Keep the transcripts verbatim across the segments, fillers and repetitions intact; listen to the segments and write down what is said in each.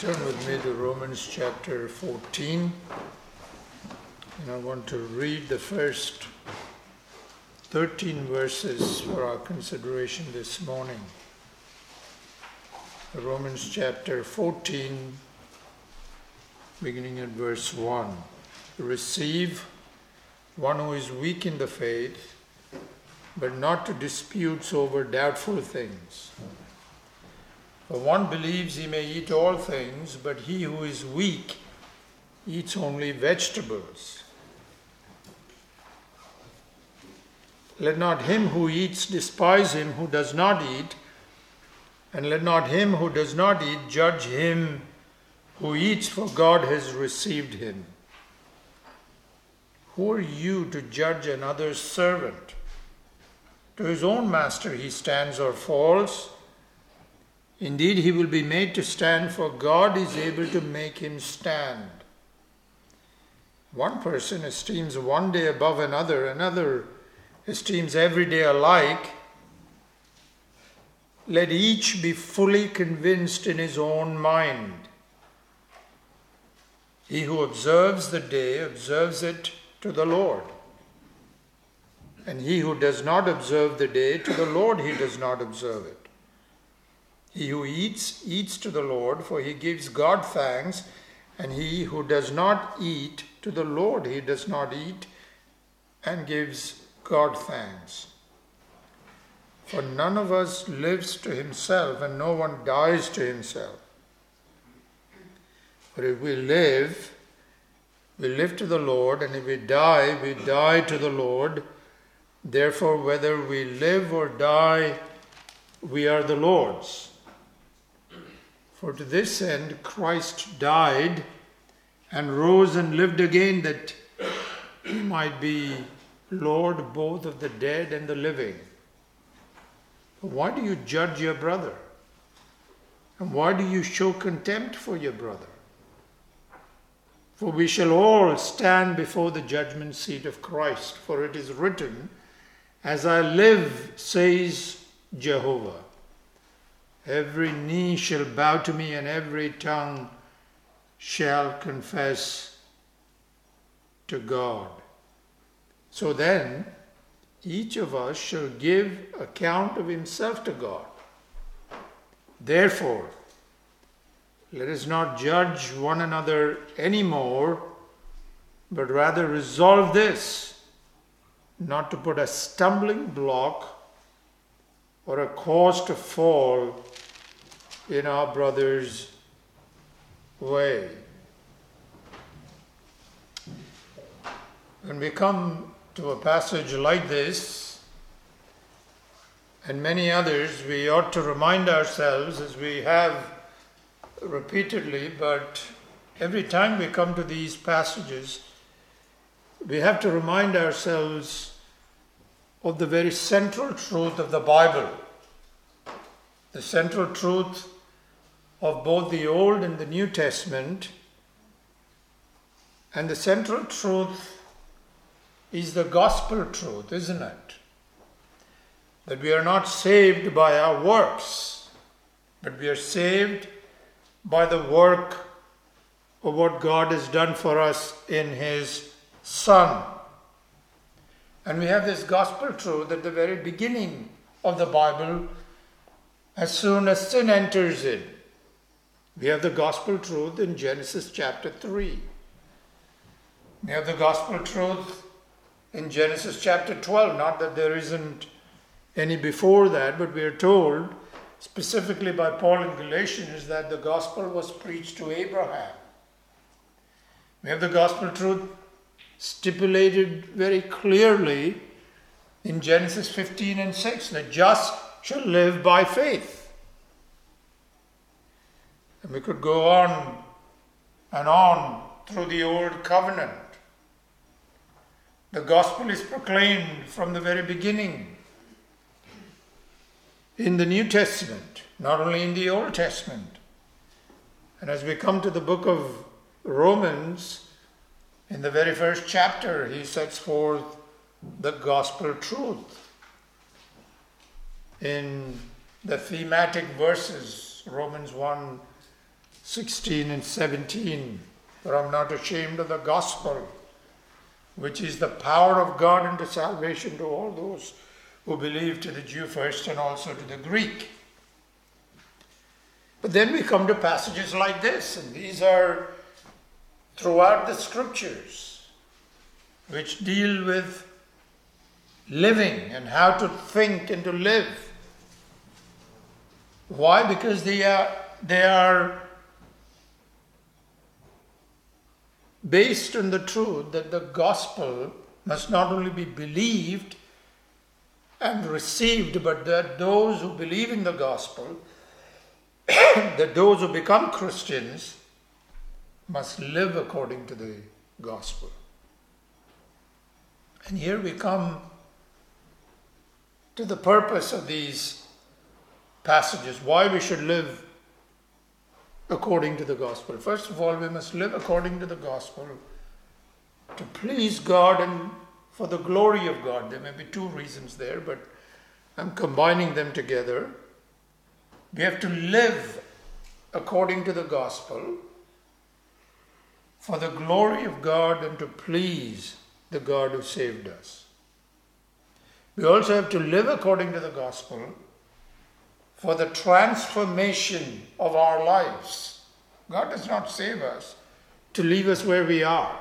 Turn with me to Romans chapter fourteen, and I want to read the first thirteen verses for our consideration this morning. Romans chapter fourteen, beginning at verse one. Receive one who is weak in the faith, but not to disputes over doubtful things. For one believes he may eat all things, but he who is weak eats only vegetables. Let not him who eats despise him who does not eat, and let not him who does not eat judge him who eats, for God has received him. Who are you to judge another's servant? To his own master he stands or falls. Indeed, he will be made to stand, for God is able to make him stand. One person esteems one day above another, another esteems every day alike. Let each be fully convinced in his own mind. He who observes the day observes it to the Lord. And he who does not observe the day, to the Lord he does not observe it. He who eats, eats to the Lord, for he gives God thanks, and he who does not eat, to the Lord he does not eat, and gives God thanks. For none of us lives to himself, and no one dies to himself. But if we live, we live to the Lord, and if we die, we die to the Lord. Therefore, whether we live or die, we are the Lord's. For to this end Christ died and rose and lived again, that he might be Lord both of the dead and the living. Why do you judge your brother? And why do you show contempt for your brother? For we shall all stand before the judgment seat of Christ. For it is written, "As I live, says Jehovah, every knee shall bow to me, and every tongue shall confess to God." So then, each of us shall give account of himself to God. Therefore, let us not judge one another anymore, but rather resolve this, not to put a stumbling block or a cause to fall in our brother's way. When we come to a passage like this, and many others, we ought to remind ourselves, as we have repeatedly, but every time we come to these passages, we have to remind ourselves of the very central truth of the Bible, the central truth of both the Old and the New Testament. And the central truth is the gospel truth, isn't it? That we are not saved by our works, but we are saved by the work of what God has done for us in his Son. And we have this gospel truth at the very beginning of the Bible, as soon as sin enters in. We have the gospel truth in Genesis chapter three. We have the gospel truth in Genesis chapter twelve. Not that there isn't any before that, but we are told specifically by Paul in Galatians that the gospel was preached to Abraham. We have the gospel truth stipulated very clearly in Genesis fifteen and six, the just shall live by faith. And we could go on and on through the Old Covenant. The gospel is proclaimed from the very beginning in the New Testament, not only in the Old Testament. And as we come to the book of Romans, in the very first chapter, he sets forth the gospel truth. In the thematic verses, Romans one sixteen and seventeen. For I'm not ashamed of the gospel, which is the power of God unto salvation to all those who believe, to the Jew first and also to the Greek. But then we come to passages like this, and these are throughout the scriptures, which deal with living and how to think and to live. Why? Because they are, they are based on the truth that the gospel must not only be believed and received, but that those who believe in the gospel, that those who become Christians, must live according to the gospel. And here we come to the purpose of these passages, why we should live according to the gospel. First of all, we must live according to the gospel to please God and for the glory of God. There may be two reasons there, but I'm combining them together. We have to live according to the gospel for the glory of God and to please the God who saved us. We also have to live according to the gospel for the transformation of our lives. God does not save us to leave us where we are.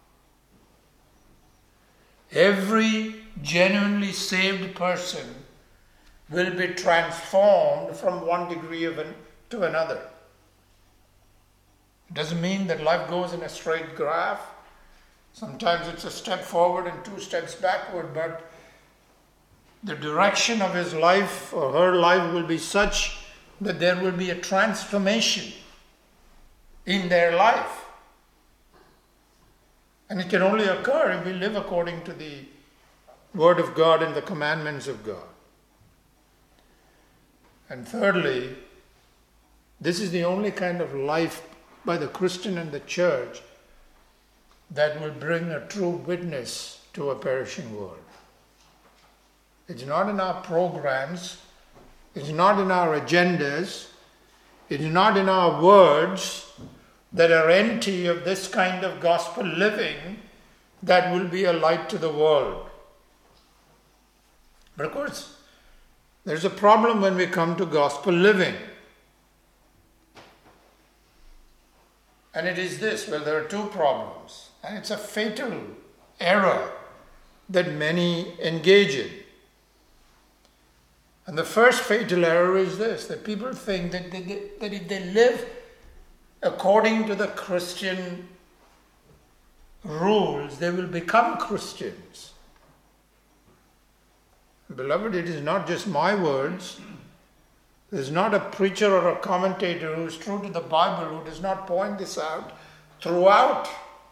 Every genuinely saved person will be transformed from one degree of an, to another. It doesn't mean that life goes in a straight graph. Sometimes it's a step forward and two steps backward, but the direction of his life or her life will be such that there will be a transformation in their life. And it can only occur if we live according to the Word of God and the commandments of God. And thirdly, this is the only kind of life by the Christian and the church that will bring a true witness to a perishing world. It's not in our programs, it's not in our agendas, it's not in our words that are empty of this kind of gospel living that will be a light to the world. But of course, there's a problem when we come to gospel living. And it is this, well, there are two problems. And it's a fatal error that many engage in. And the first fatal error is this, that people think that, they, that if they live according to the Christian rules, they will become Christians. Beloved, it is not just my words. There's not a preacher or a commentator who is true to the Bible who does not point this out throughout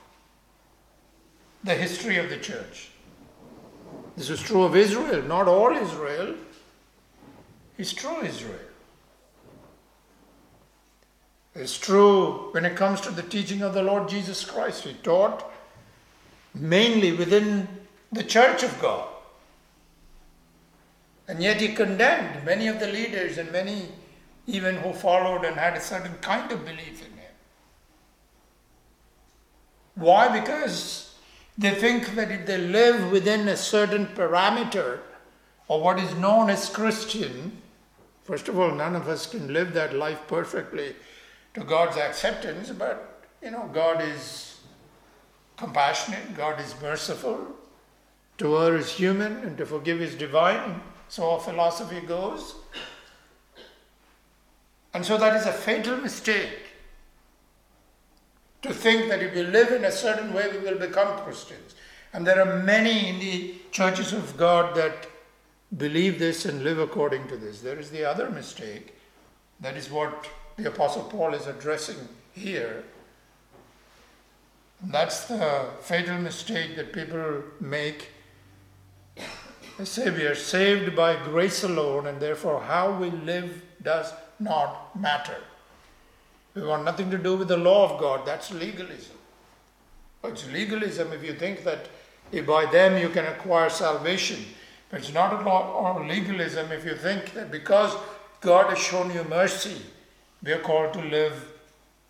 the history of the church. This is true of Israel, not all Israel. It's true Israel. It's true when it comes to the teaching of the Lord Jesus Christ. He taught mainly within the church of God. And yet he condemned many of the leaders and many even who followed and had a certain kind of belief in him. Why? Because they think that if they live within a certain parameter or what is known as Christian, first of all, none of us can live that life perfectly to God's acceptance, but, you know, God is compassionate, God is merciful, to err is human and to forgive is divine. So our philosophy goes. And so that is a fatal mistake, to think that if we live in a certain way, we will become Christians. And there are many in the churches of God that believe this and live according to this. There is the other mistake. That is what the Apostle Paul is addressing here. And that's the fatal mistake that people make. They say we are saved by grace alone, and therefore how we live does not matter. We want nothing to do with the law of God. That's legalism. It's legalism if you think that if by them you can acquire salvation. But it's not a law or legalism if you think that because God has shown you mercy, we are called to live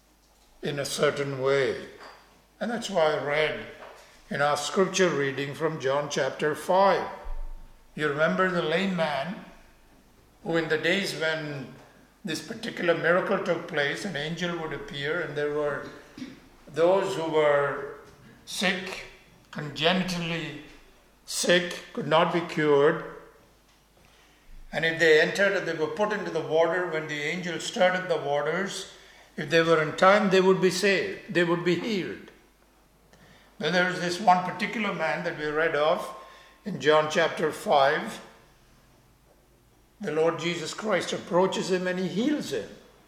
in a certain way. And that's why I read in our scripture reading from John chapter five. You remember the lame man who, in the days when this particular miracle took place, an angel would appear, and there were those who were sick, congenitally sick, could not be cured. And if they entered and they were put into the water, when the angel stirred the waters, if they were in time, they would be saved. They would be healed. Then there was this one particular man that we read of in John chapter five. The Lord Jesus Christ approaches him and he heals him.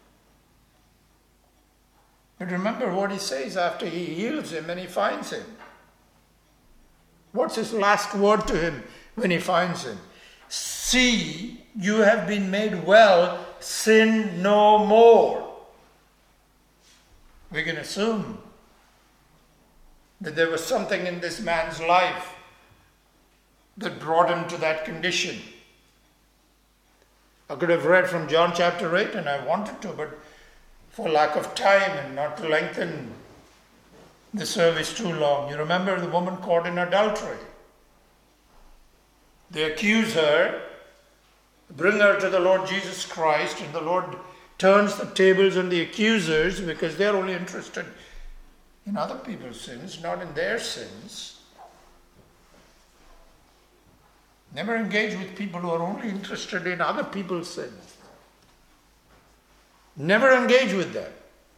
But remember what he says after he heals him and he finds him. What's his last word to him when he finds him? See, you have been made well, sin no more. We can assume that there was something in this man's life that brought him to that condition. I could have read from John chapter eight, and I wanted to, but for lack of time and not to lengthen the service too long. You remember the woman caught in adultery. They accuse her, bring her to the Lord Jesus Christ, and the Lord turns the tables on the accusers because they're only interested in other people's sins, not in their sins. Never engage with people who are only interested in other people's sins. Never engage with them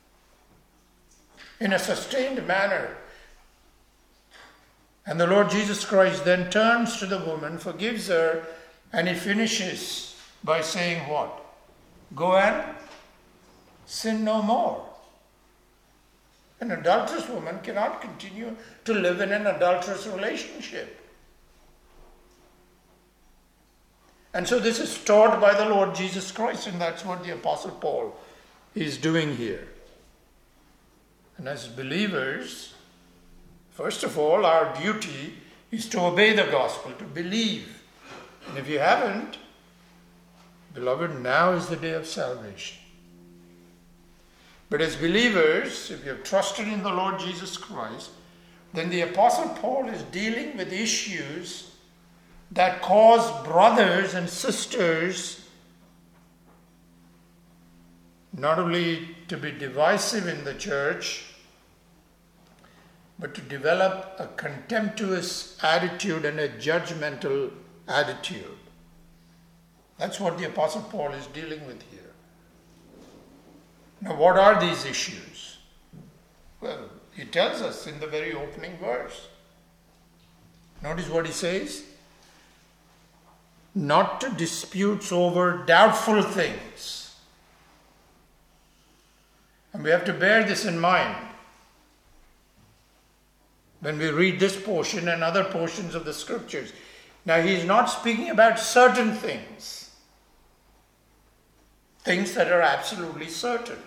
in a sustained manner. And the Lord Jesus Christ then turns to the woman, forgives her, and he finishes by saying what? Go and sin no more. An adulterous woman cannot continue to live in an adulterous relationship. And so this is taught by the Lord Jesus Christ, and that's what the Apostle Paul is doing here. And as believers, first of all, our duty is to obey the gospel, to believe. And if you haven't, beloved, now is the day of salvation. But as believers, if you have trusted in the Lord Jesus Christ, then the Apostle Paul is dealing with issues that cause brothers and sisters not only to be divisive in the church, but to develop a contemptuous attitude and a judgmental attitude. That's what the Apostle Paul is dealing with here. Now, what are these issues? Well, he tells us in the very opening verse. Notice what he says. Not to disputes over doubtful things. And we have to bear this in mind when we read this portion and other portions of the scriptures. Now, he is not speaking about certain things. Things that are absolutely certain.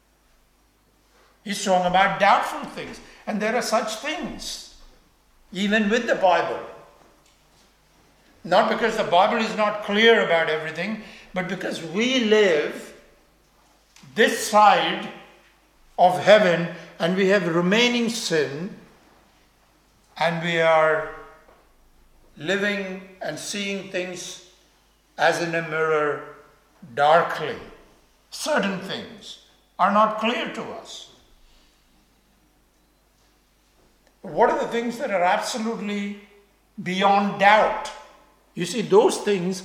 He's talking about doubtful things. And there are such things, even with the Bible. Not because the Bible is not clear about everything, but because we live this side of heaven and we have remaining sin and we are living and seeing things as in a mirror darkly. Certain things are not clear to us. What are the things that are absolutely beyond doubt? You see, those things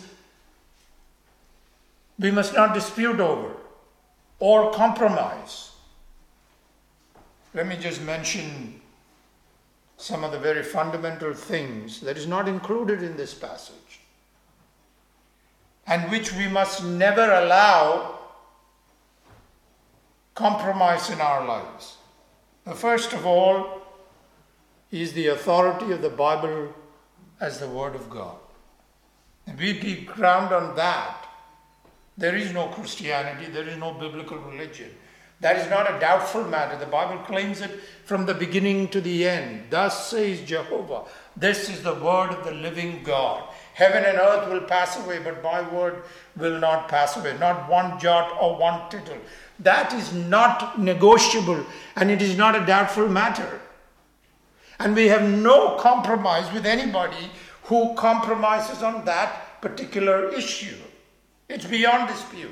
we must not dispute over or compromise. Let me just mention some of the very fundamental things that is not included in this passage and which we must never allow compromise in our lives. The first of all is the authority of the Bible as the Word of God. If we keep ground on that, there is no Christianity, there is no biblical religion. That is not a doubtful matter. The Bible claims it from the beginning to the end. Thus says Jehovah, this is the word of the living God. Heaven and earth will pass away, but my word will not pass away. Not one jot or one tittle. that is not negotiable and it is not a doubtful matter. And we have no compromise with anybody who compromises on that particular issue. It's beyond dispute.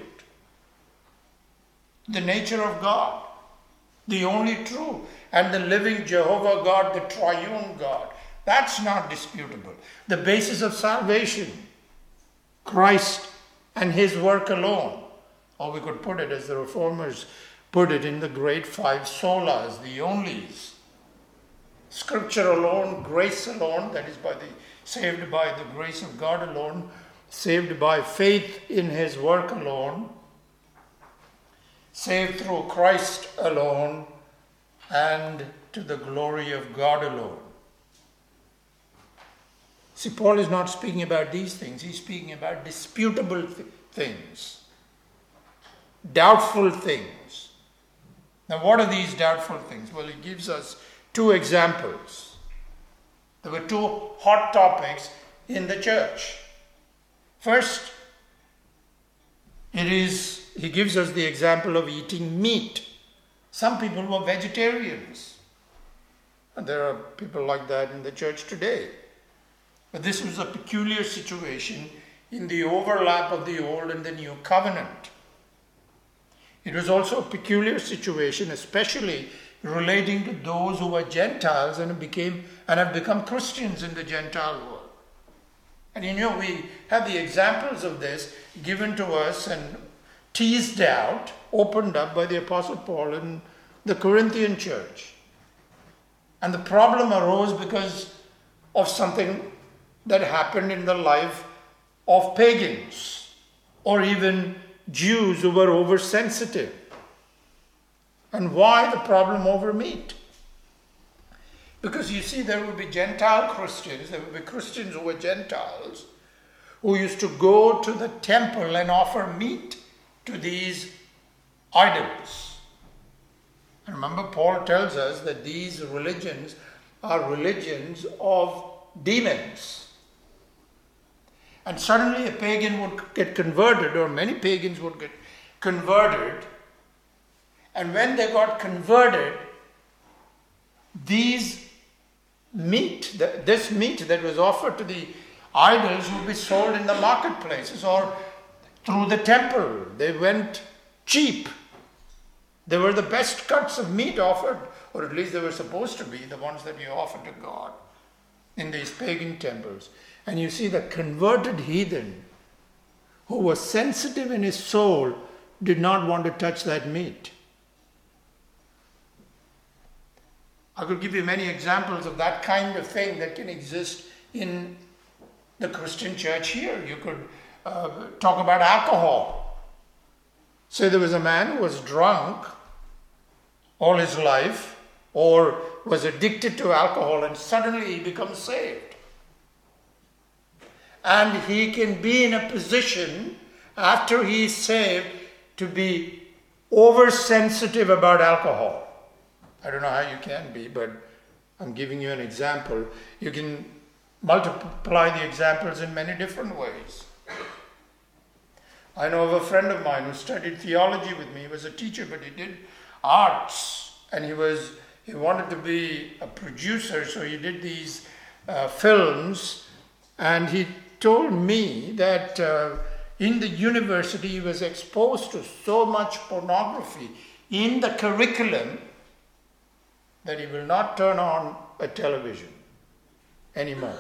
The nature of God, the only true and the living Jehovah God, the triune God, that's not disputable. The basis of salvation, Christ and his work alone. Or we could put it as the Reformers put it in the great five solas, the onlys. Scripture alone, grace alone, that is by the saved by the grace of God alone, saved by faith in his work alone, saved through Christ alone, and to the glory of God alone. See, Paul is not speaking about these things. He's speaking about disputable th- things, doubtful things. Now, what are these doubtful things? Well, he gives us two examples. There were two hot topics in the church. First, it is, he gives us the example of eating meat. Some people were vegetarians. And there are people like that in the church today. But this was a peculiar situation in the overlap of the Old and the New Covenant. It was also a peculiar situation, especially relating to those who were Gentiles and became and have become Christians in the Gentile world. And you know, we have the examples of this given to us and teased out, opened up by the Apostle Paul in the Corinthian church. And the problem arose because of something that happened in the life of pagans or even Jews who were oversensitive. And why the problem over meat? Because you see, there would be Gentile Christians, there would be Christians who were Gentiles, who used to go to the temple and offer meat to these idols. And remember, Paul tells us that these religions are religions of demons. And suddenly a pagan would get converted, or many pagans would get converted. And when they got converted, these meat, this meat that was offered to the idols would be sold in the marketplaces or through the temple. They went cheap. They were the best cuts of meat offered, or at least they were supposed to be, the ones that you offer to God in these pagan temples. And you see, the converted heathen who was sensitive in his soul did not want to touch that meat. I could give you many examples of that kind of thing that can exist in the Christian church here. You could uh, talk about alcohol. Say there was a man who was drunk all his life or was addicted to alcohol, and suddenly he becomes saved. And he can be in a position, after he is saved, to be oversensitive about alcohol. I don't know how you can be, but I'm giving you an example. You can multiply the examples in many different ways. I know of a friend of mine who studied theology with me. He was a teacher, but he did arts, and he was he wanted to be a producer, so he did these uh, films, and he told me that uh, in the university he was exposed to so much pornography in the curriculum that he will not turn on a television anymore.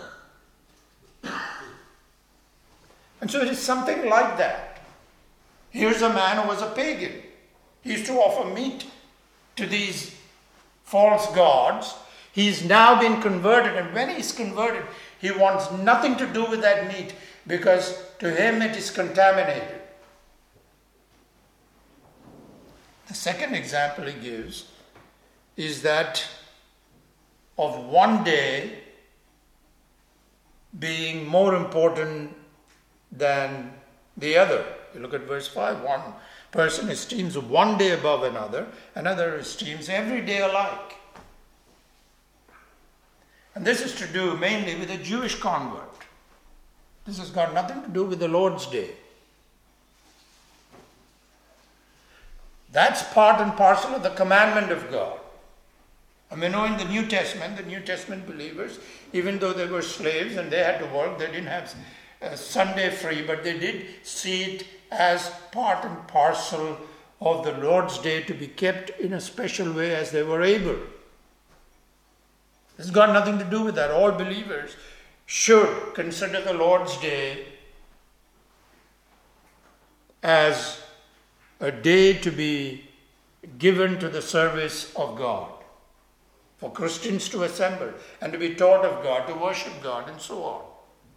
And so it is something like that. Here's a man who was a pagan. He used to offer meat to these false gods. He's now been converted, and when he's converted, he wants nothing to do with that meat because to him it is contaminated. The second example he gives is that of one day being more important than the other. You look at verse five. One person esteems one day above another, another esteems every day alike. And this is to do mainly with a Jewish convert. This has got nothing to do with the Lord's Day. That's part and parcel of the commandment of God. And we know in the New Testament, the New Testament believers, even though they were slaves and they had to work, they didn't have uh, Sunday free, but they did see it as part and parcel of the Lord's Day to be kept in a special way as they were able. It's got nothing to do with that. All believers should consider the Lord's Day as a day to be given to the service of God, for Christians to assemble and to be taught of God, to worship God, and so on.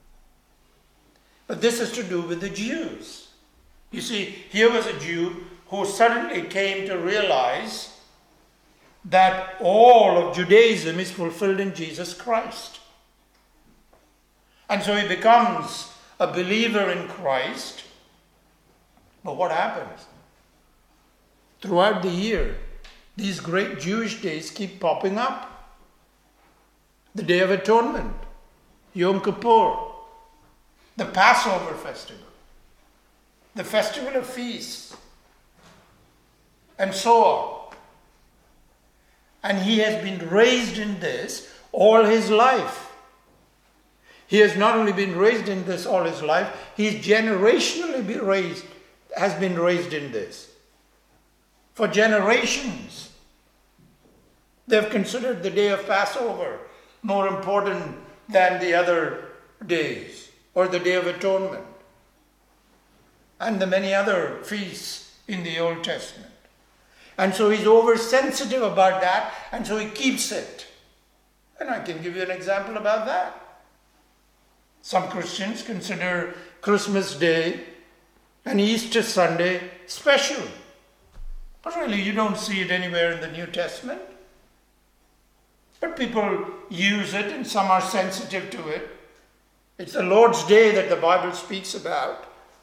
But this is to do with the Jews. You see, here was a Jew who suddenly came to realize that all of Judaism is fulfilled in Jesus Christ. And so he becomes a believer in Christ. But what happens? Throughout the year, these great Jewish days keep popping up. The Day of Atonement, Yom Kippur, the Passover festival, the Festival of Feasts, and so on. And he has been raised in this all his life. He has not only been raised in this all his life, he's generationally been raised, has been raised in this. For generations, they've considered the day of Passover more important than the other days, or the Day of Atonement, and the many other feasts in the Old Testament. And so he's oversensitive about that, and so he keeps it. And I can give you an example about that. Some Christians consider Christmas Day and Easter Sunday special. But really, you don't see it anywhere in the New Testament. But people use it, and some are sensitive to it. It's the Lord's Day that the Bible speaks about.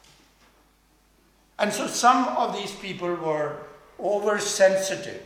And so some of these people were oversensitive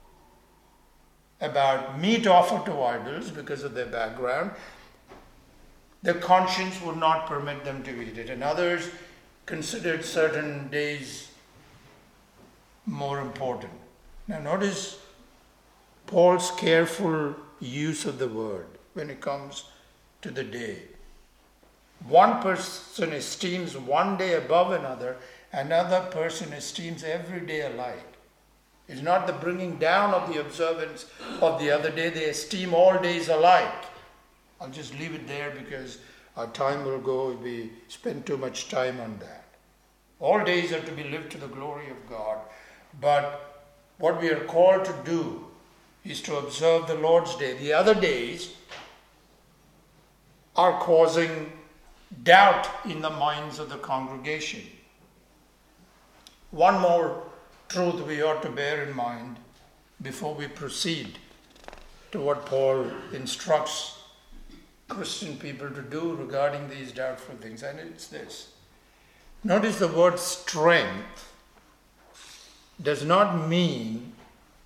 about meat offered to idols because of their background. Their conscience would not permit them to eat it. And others considered certain days more important. Now notice Paul's careful use of the word when it comes to the day. One person esteems one day above another, another person esteems every day alike. It's not the bringing down of the observance of the other day. They esteem all days alike. I'll just leave it there because our time will go if we spend too much time on that. All days are to be lived to the glory of God. But what we are called to do is to observe the Lord's Day. The other days are causing doubt in the minds of the congregation. One more truth we ought to bear in mind before we proceed to what Paul instructs Christian people to do regarding these doubtful things, and it's this. Notice the word strength does not mean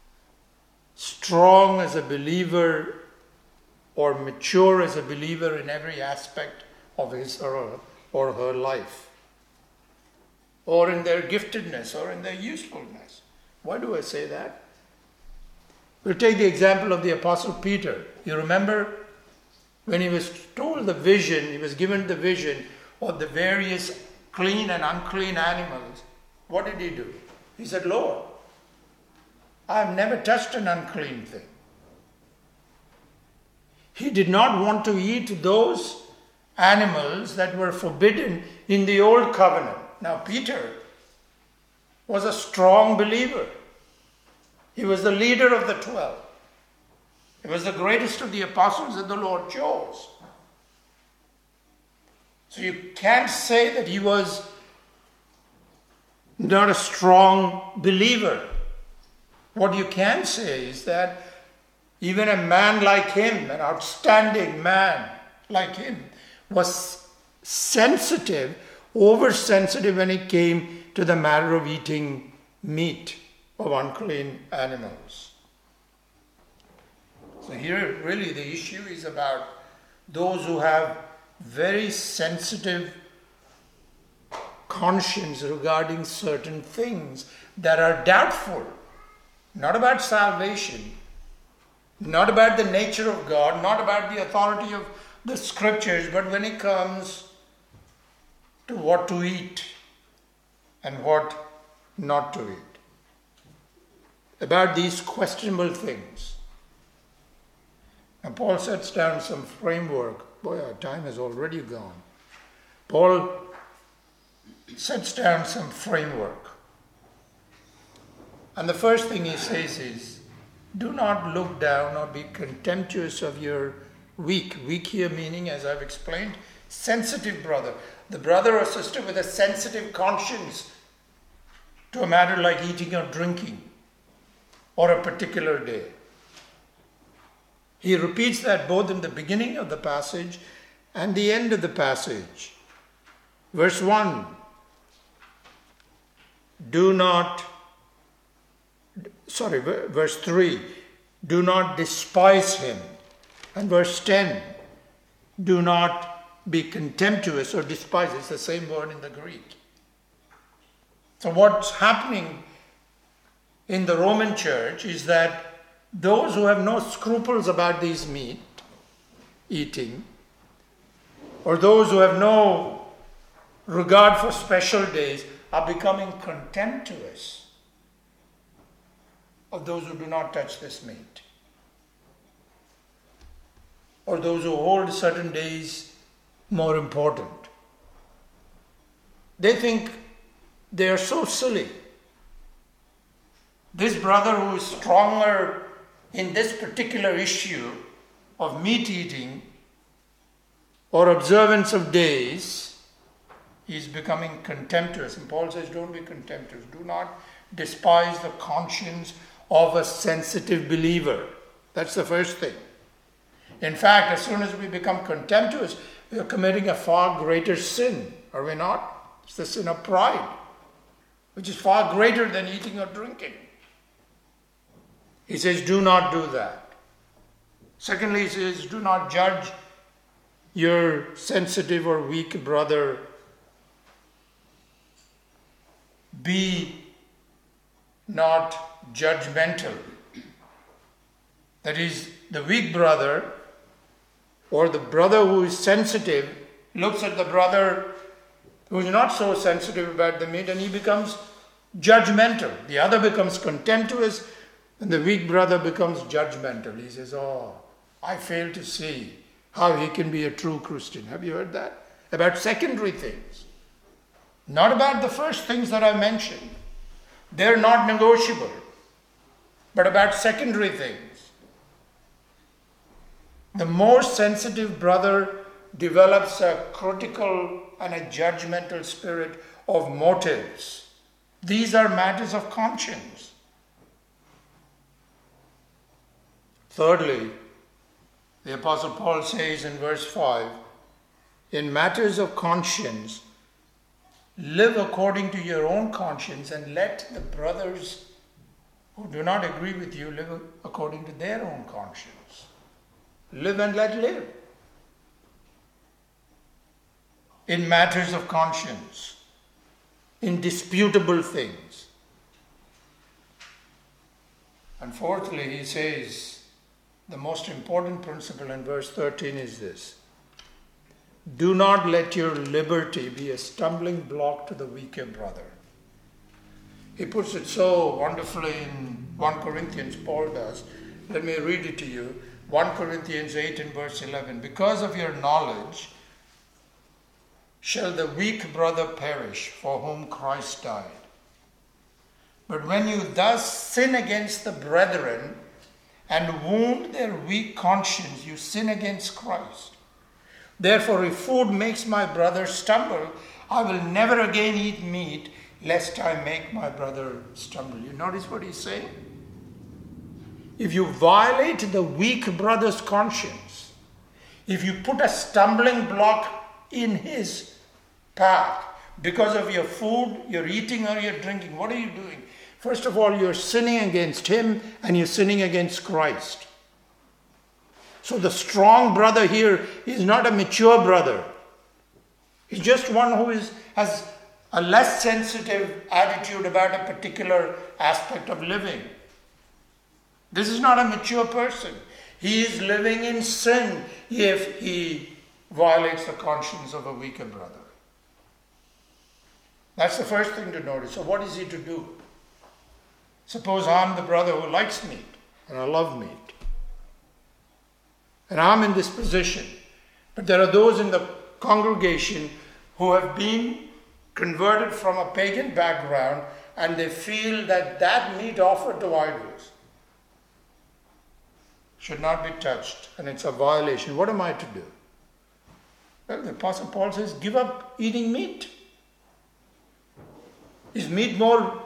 strong as a believer or mature as a believer in every aspect of his or her, or her life, or in their giftedness or in their usefulness. Why do I say that? We'll take the example of the Apostle Peter. You remember when he was told the vision, he was given the vision of the various clean and unclean animals. What did he do? He said, Lord, I have never touched an unclean thing. He did not want to eat those animals that were forbidden in the old covenant. Now, Peter was a strong believer. He was the leader of the twelve. He was the greatest of the apostles that the Lord chose. So you can't say that he was not a strong believer. What you can say is that even a man like him, an outstanding man like him, was sensitive, oversensitive when it came to the matter of eating meat of unclean animals. So here really the issue is about those who have very sensitive conscience regarding certain things that are doubtful, not about salvation, not about the nature of God, not about the authority of the scriptures, but when it comes to what to eat and what not to eat. About these questionable things. And Paul sets down some framework. Boy, our time has already gone. Paul sets down some framework. And the first thing he says is, do not look down or be contemptuous of your weak. Weak here meaning, as I've explained, sensitive brother. The brother or sister with a sensitive conscience to a matter like eating or drinking or a particular day. He repeats that both in the beginning of the passage and the end of the passage. Verse one, do not, sorry, verse three, do not despise him. And verse ten, do not be contemptuous or despise. It's the same word in the Greek. So what's happening in the Roman church is that those who have no scruples about these meat eating, or those who have no regard for special days, are becoming contemptuous of those who do not touch this meat, or those who hold certain days more important. They think they are so silly. This brother who is stronger in this particular issue of meat eating or observance of days, he is becoming contemptuous. And Paul says, don't be contemptuous. Do not despise the conscience of a sensitive believer. That's the first thing. In fact, as soon as we become contemptuous, we are committing a far greater sin, are we not? It's the sin of pride, which is far greater than eating or drinking. He says, do not do that. Secondly, he says, do not judge your sensitive or weak brother. Be not judgmental. That is, the weak brother or the brother who is sensitive looks at the brother who is not so sensitive about the meat and he becomes judgmental. The other becomes contemptuous and the weak brother becomes judgmental. He says, oh, I fail to see how he can be a true Christian. Have you heard that? About secondary things. Not about the first things that I mentioned. They're not negotiable. But about secondary things. The more sensitive brother develops a critical and a judgmental spirit of motives. These are matters of conscience. Thirdly, the Apostle Paul says in verse five, in matters of conscience, live according to your own conscience and let the brothers who do not agree with you live according to their own conscience. Live and let live. In matters of conscience, in disputable things. And fourthly, he says, the most important principle in verse thirteen is this. Do not let your liberty be a stumbling block to the weaker brother. He puts it so wonderfully in First Corinthians, Paul does. Let me read it to you. First Corinthians eight and verse eleven. Because of your knowledge shall the weak brother perish for whom Christ died. But when you thus sin against the brethren and wound their weak conscience, you sin against Christ. Therefore, if food makes my brother stumble, I will never again eat meat, lest I make my brother stumble. You notice what he's saying? If you violate the weak brother's conscience, if you put a stumbling block in his path because of your food, your eating or your drinking, what are you doing? First of all, you're sinning against him and you're sinning against Christ. So the strong brother here is not a mature brother. He's just one who is, has a less sensitive attitude about a particular aspect of living. This is not a mature person. He is living in sin if he violates the conscience of a weaker brother. That's the first thing to notice. So what is he to do? Suppose I'm the brother who likes meat and I love meat. And I'm in this position. But there are those in the congregation who have been converted from a pagan background and they feel that that meat offered to idols should not be touched and it's a violation. What am I to do? Well, the Apostle Paul says, give up eating meat. Is meat more,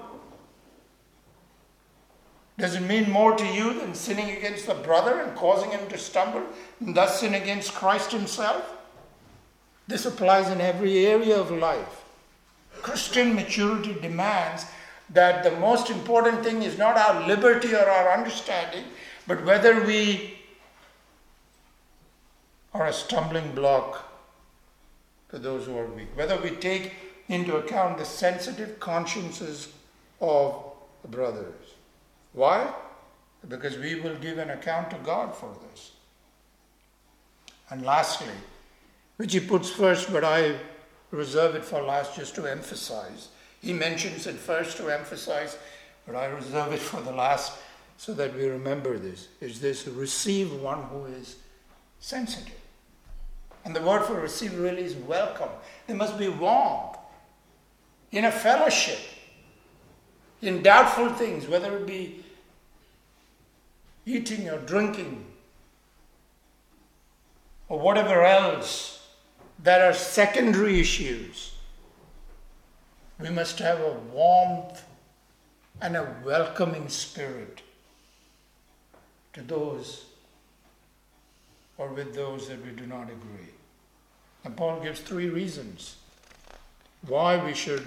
does it mean more to you than sinning against the brother and causing him to stumble and thus sin against Christ himself? This applies in every area of life. Christian maturity demands that the most important thing is not our liberty or our understanding, but whether we are a stumbling block to those who are weak. Whether we take into account the sensitive consciences of the brothers. Why? Because we will give an account to God for this. And lastly, which he puts first, but I reserve it for last just to emphasize. He mentions it first to emphasize, but I reserve it for the last so that we remember this. Is this receive one who is sensitive. And the word for receive really is welcome. They must be warmed in a fellowship, in doubtful things, whether it be eating or drinking or whatever else that are secondary issues. We must have a warmth and a welcoming spirit to those or with those that we do not agree. And Paul gives three reasons why we should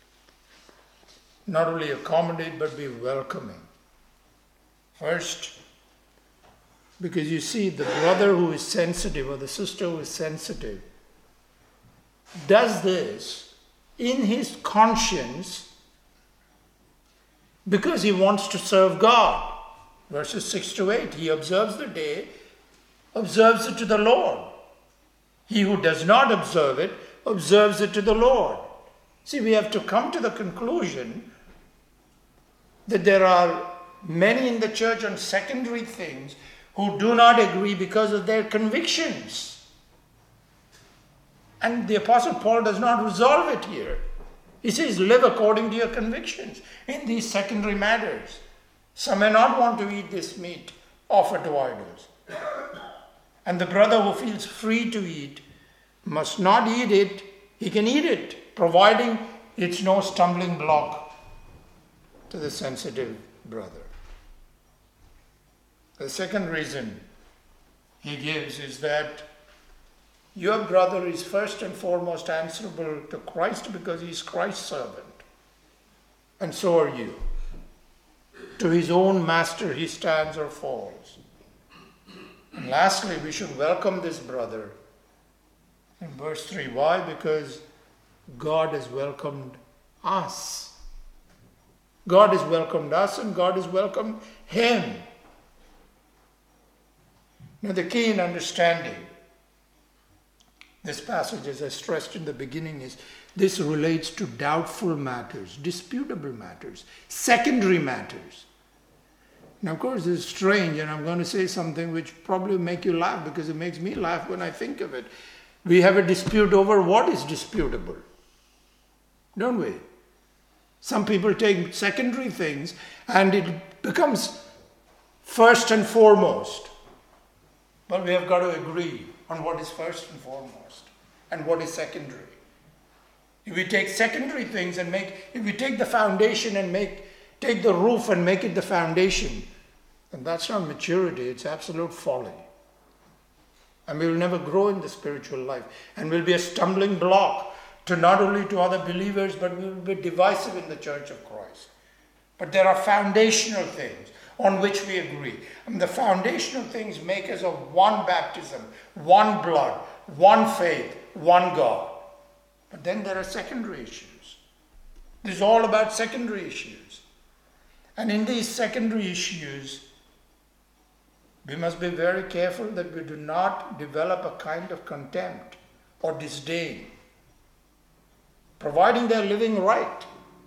not only accommodate but be welcoming. First, because you see, the brother who is sensitive or the sister who is sensitive does this in his conscience because he wants to serve God. Verses six to eight, he observes the day, observes it to the Lord. He who does not observe it, observes it to the Lord. See, we have to come to the conclusion that there are many in the church on secondary things who do not agree because of their convictions. And the Apostle Paul does not resolve it here. He says, live according to your convictions in these secondary matters. Some may not want to eat this meat offered to idols. And the brother who feels free to eat must not eat it. He can eat it, providing it's no stumbling block to the sensitive brother. The second reason he gives is that your brother is first and foremost answerable to Christ because he is Christ's servant. And so are you. To his own master he stands or falls. And lastly, we should welcome this brother. In verse three, why? Because God has welcomed us. God has welcomed us and God has welcomed him. Now the key in understanding this passage, as I stressed in the beginning, is this relates to doubtful matters, disputable matters, secondary matters. Now, of course, this is strange, and I'm going to say something which probably will make you laugh because it makes me laugh when I think of it. We have a dispute over what is disputable, don't we? Some people take secondary things and it becomes first and foremost. But we have got to agree on what is first and foremost and what is secondary. If we take secondary things and make, if we take the foundation and make, take the roof and make it the foundation, then that's not maturity, it's absolute folly. And we will never grow in the spiritual life. And will be a stumbling block to not only to other believers, but we will be divisive in the church of Christ. But there are foundational things on which we agree. And the foundational things make us of one baptism, one blood, one faith, one God. But then there are secondary issues. This is all about secondary issues. And in these secondary issues, we must be very careful that we do not develop a kind of contempt or disdain, providing they're living right,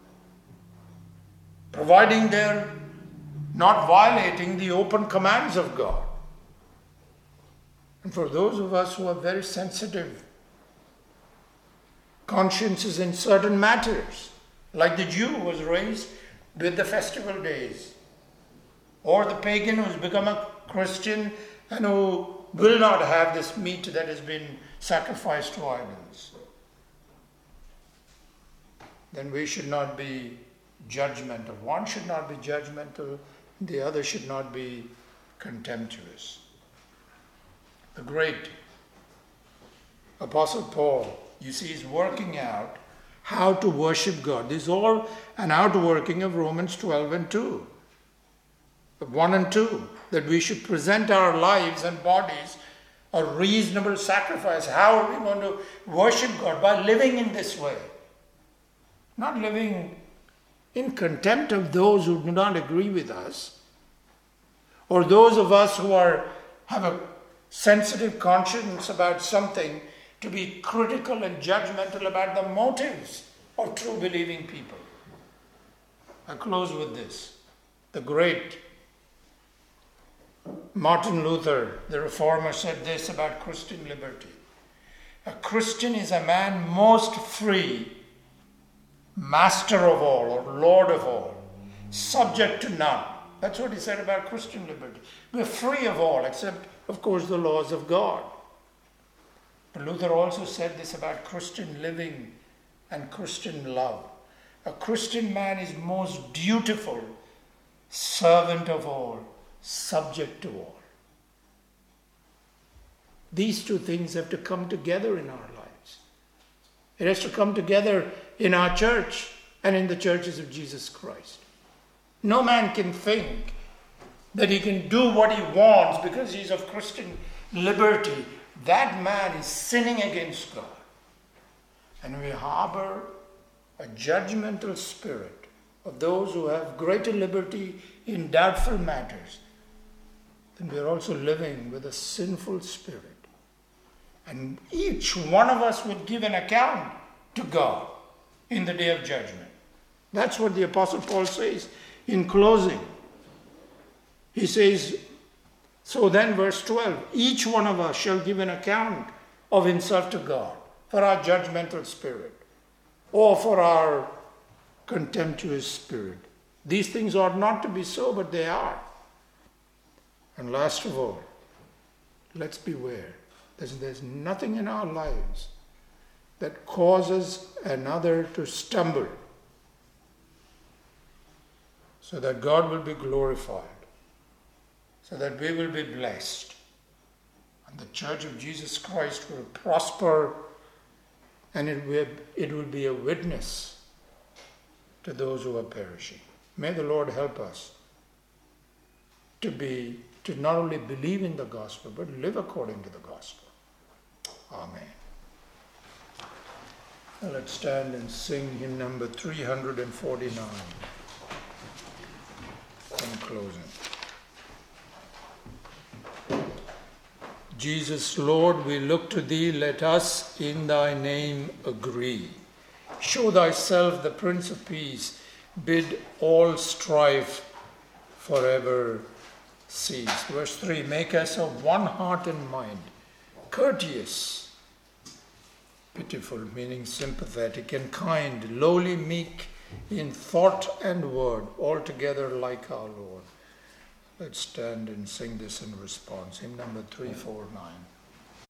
providing they're not violating the open commands of God. And for those of us who are very sensitive consciences in certain matters, like the Jew who was raised with the festival days, or the pagan who's become a Christian and who will not have this meat that has been sacrificed to idols, then we should not be judgmental. One should not be judgmental, the other should not be contemptuous. The great Apostle Paul, you see, is working out how to worship God. This is all an outworking of Romans twelve and two. one and two, that we should present our lives and bodies a reasonable sacrifice. How are we going to worship God? By living in this way. Not living in contempt of those who do not agree with us, or those of us who are have a sensitive conscience about something, to be critical and judgmental about the motives of true believing people. I close with this. The great Martin Luther, the reformer, said this about Christian liberty. A Christian is a man most free, master of all, or lord of all, subject to none. That's what he said about Christian liberty. We're free of all, except, of course, the laws of God. But Luther also said this about Christian living and Christian love. A Christian man is most dutiful, servant of all, subject to all. These two things have to come together in our lives. It has to come together in our church and in the churches of Jesus Christ. No man can think that he can do what he wants because he's of Christian liberty. That man is sinning against God. And we harbor a judgmental spirit of those who have greater liberty in doubtful matters. Then we are also living with a sinful spirit. And each one of us would give an account to God in the day of judgment. That's what the Apostle Paul says in closing. He says, so then verse twelve, each one of us shall give an account of himself to God for our judgmental spirit or for our contemptuous spirit. These things ought not to be so, but they are. And last of all, let's beware. There's, there's nothing in our lives that causes another to stumble so that God will be glorified, so that we will be blessed, and the Church of Jesus Christ will prosper, and it will, it will be a witness to those who are perishing. May the Lord help us to be to not only believe in the gospel, but live according to the gospel. Amen. Now let's stand and sing hymn number three hundred forty-nine. In closing. Jesus, Lord, we look to thee, let us in thy name agree. Show thyself the Prince of Peace, bid all strife forever cease. Verse three, make us of one heart and mind, courteous, pitiful, meaning sympathetic, and kind, lowly, meek in thought and word, altogether like our Lord. Let's stand and sing this in response. Hymn number three forty-nine.